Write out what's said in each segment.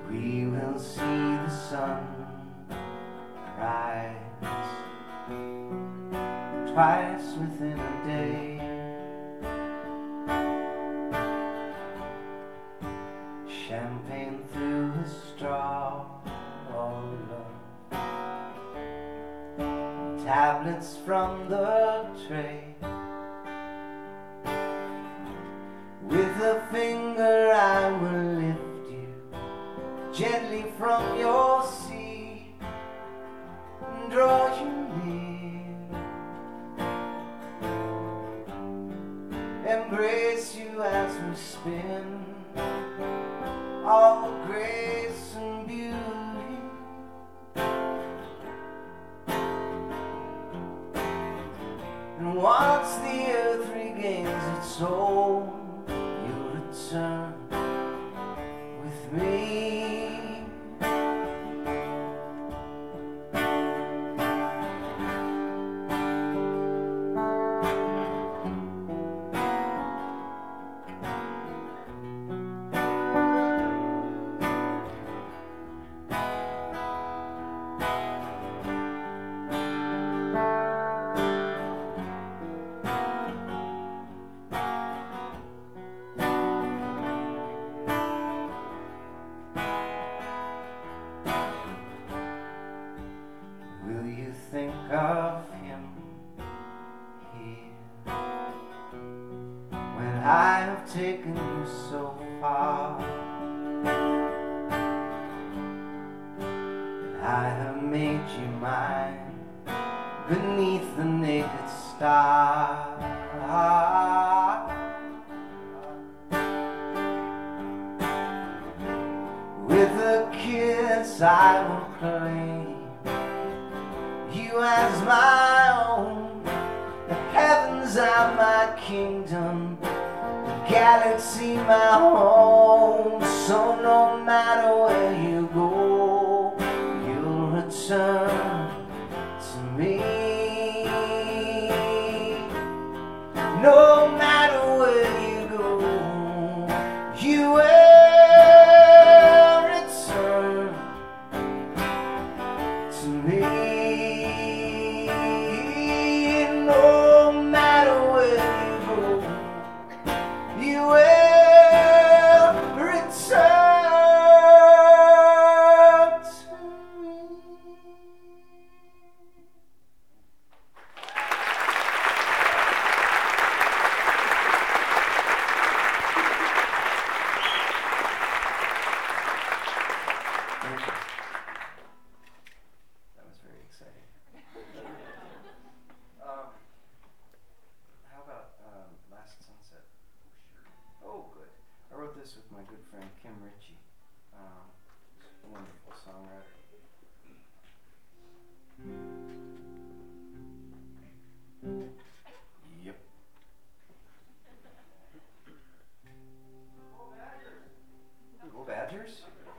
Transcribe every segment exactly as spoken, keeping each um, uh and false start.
We will see the sun rise twice within a day. Champagne through a straw, oh love. Tablets from the tray. With a finger I will lift you gently from your seat and draw you near, embrace you as we spin, all grace and beauty. And once the earth regains its soul, you return with me. Will you think of him here when I have taken you so far? I have made you mine beneath the naked star. With a kiss I will claim you as my own. The heavens are my kingdom, the galaxy my home. So no matter where you go, you'll return to me. No matter where you go, you will return to me. No matter where you go, you will return to me. Thank you. That was very exciting. Um, how about um, Last Sunset? Oh, good. I wrote this with my good friend Kim Ritchie. Um, she's a wonderful songwriter. Yep. Go Badgers?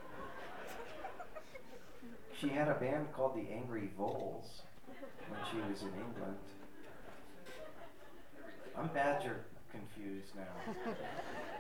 She had a band called the Angry Voles when she was in England. I'm Badger confused now.